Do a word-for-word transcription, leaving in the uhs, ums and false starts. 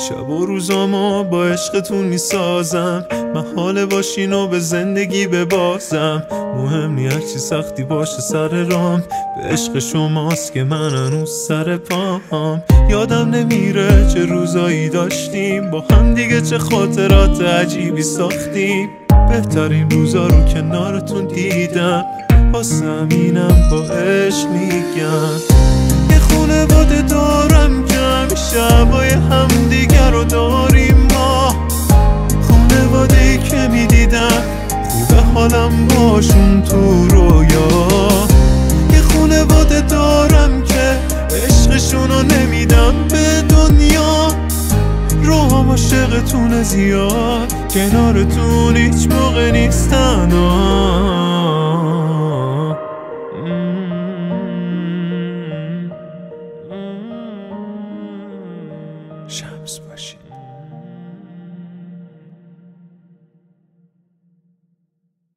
شب و روزامو با عشقتون میسازم، محاله باشین و به زندگی ببازم. مهم نی هرچی سختی باشه سر رام، به عشق شماست که من هنوز سر پام. یادم نمیره چه روزایی داشتیم با هم دیگه، چه خاطرات عجیبی ساختیم. بهترین روزا رو کنارتون دیدم، واسه همینم با عشق میگم. یه خونواده دارم که همیشه شبای هم دیگر رو داریم ما. خونواده‌ای که میدیدم خوبه حالم باشون تو رویا. یه خونواده دارم که عشقشونو نمیدم به دنیا. روحم عاشقتونه زیاد، کنارتون هیچ موقع نیستن.